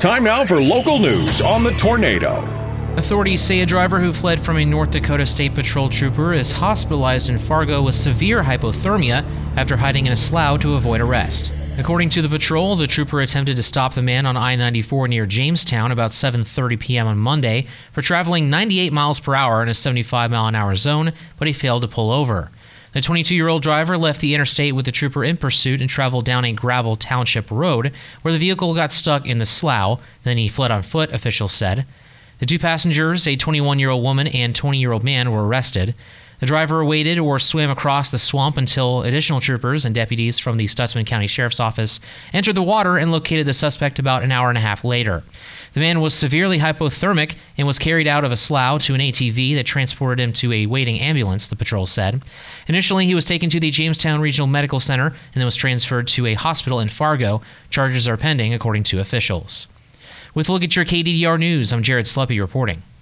Time now for local news on the Tornado. Authorities say a driver who fled from a North Dakota State Patrol trooper is hospitalized in Fargo with severe hypothermia after hiding in a slough to avoid arrest. According to the patrol, the trooper attempted to stop the man on I-94 near Jamestown about 7:30 p.m. on Monday for traveling 98 miles per hour in a 75-mile-an-hour zone, but he failed to pull over. The 22-year-old driver left the interstate with the trooper in pursuit and traveled down a gravel township road where the vehicle got stuck in the slough. Then he fled on foot, officials said. The two passengers, a 21-year-old woman and 20-year-old man, were arrested. The driver waded or swam across the swamp until additional troopers and deputies from the Stutsman County Sheriff's Office entered the water and located the suspect about an hour and a half later. The man was severely hypothermic and was carried out of a slough to an ATV that transported him to a waiting ambulance, the patrol said. Initially, he was taken to the Jamestown Regional Medical Center and then was transferred to a hospital in Fargo. Charges are pending, according to officials. With a look at your KDDR News, I'm Jared Sleppy reporting.